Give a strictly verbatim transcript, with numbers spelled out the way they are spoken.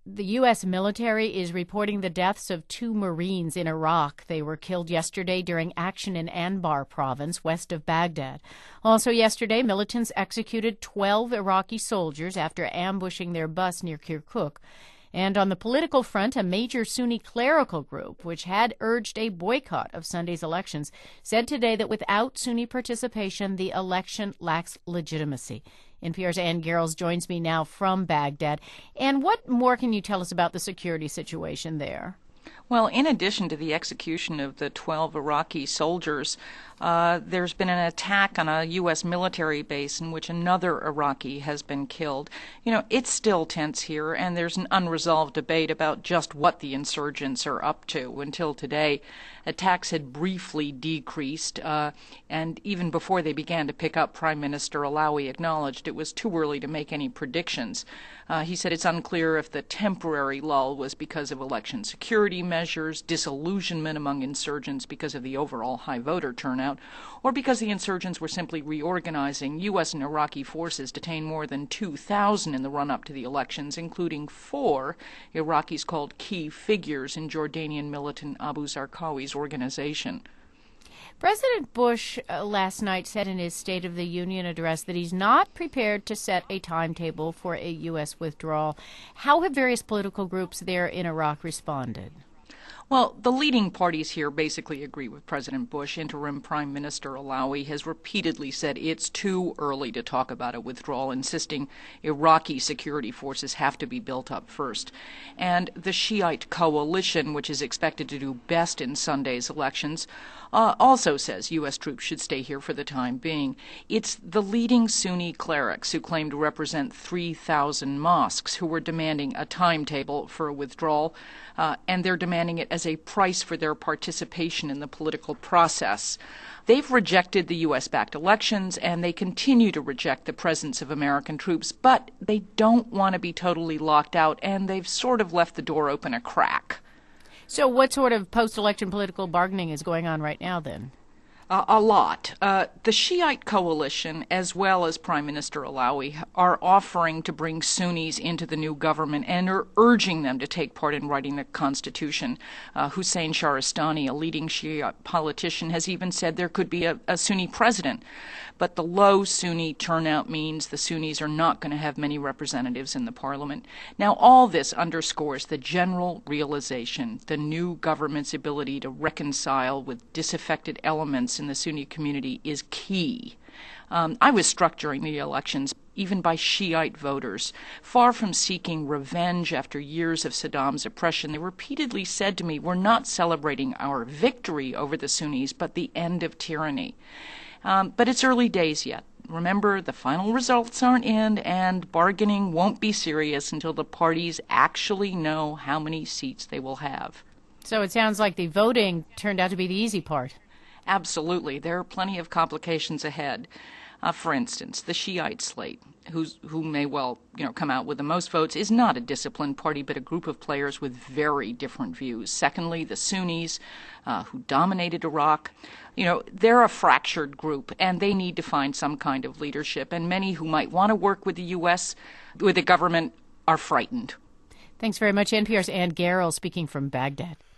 The U S military is reporting the deaths of two Marines in Iraq. They were killed yesterday during action in Anbar province, west of Baghdad. Also yesterday, militants executed twelve Iraqi soldiers after ambushing their bus near Kirkuk. And on the political front, a major Sunni clerical group, which had urged a boycott of Sunday's elections, said today that without Sunni participation, the election lacks legitimacy. N P R's Ann Garrels joins me now from Baghdad. And what more can you tell us about the security situation there? Well, in addition to the execution of the twelve Iraqi soldiers, uh, there's been an attack on a U S military base in which another Iraqi has been killed. You know, it's still tense here, and there's an unresolved debate about just what the insurgents are up to. Until today, attacks had briefly decreased, uh, and even before they began to pick up, Prime Minister Alawi acknowledged it was too early to make any predictions. Uh, he said it's unclear if the temporary lull was because of election security measures, disillusionment among insurgents because of the overall high voter turnout, or because the insurgents were simply reorganizing. U S and Iraqi forces detained more than two thousand in the run-up to the elections, including four Iraqis called key figures in Jordanian militant Abu Zarqawi's organization. President Bush uh, last night said in his State of the Union address that he's not prepared to set a timetable for a U S withdrawal. How have various political groups there in Iraq responded? Well, the leading parties here basically agree with President Bush. Interim Prime Minister Alawi has repeatedly said it's too early to talk about a withdrawal, insisting Iraqi security forces have to be built up first. And the Shiite coalition, which is expected to do best in Sunday's elections, uh, also says U S troops should stay here for the time being. It's the leading Sunni clerics who claim to represent three thousand mosques who were demanding a timetable for a withdrawal, uh, and they're demanding it as a price for their participation in the political process. They've rejected the U S-backed elections, and they continue to reject the presence of American troops, but they don't want to be totally locked out, and they've sort of left the door open a crack. So what sort of post-election political bargaining is going on right now, then? Uh, a lot. Uh, the Shiite coalition, as well as Prime Minister Alawi, are offering to bring Sunnis into the new government and are urging them to take part in writing the constitution. Uh, Hussein Shahristani, a leading Shiite politician, has even said there could be a, a Sunni president. But the low Sunni turnout means the Sunnis are not going to have many representatives in the parliament. Now, all this underscores the general realization the new government's ability to reconcile with disaffected elements in the Sunni community is key. Um, I was struck during the elections even by Shiite voters. Far from seeking revenge after years of Saddam's oppression, they repeatedly said to me, we're not celebrating our victory over the Sunnis, but the end of tyranny. Um, but it's early days yet. Remember, the final results aren't in, and bargaining won't be serious until the parties actually know how many seats they will have. So it sounds like the voting turned out to be the easy part. Absolutely. There are plenty of complications ahead. Uh, for instance, the Shiite slate, who's, who may well you know, come out with the most votes, is not a disciplined party, but a group of players with very different views. Secondly, the Sunnis, uh, who dominated Iraq, you know, they're a fractured group, and they need to find some kind of leadership. And many who might want to work with the U S, with the government, are frightened. Thanks very much. N P R's Ann Garrels speaking from Baghdad.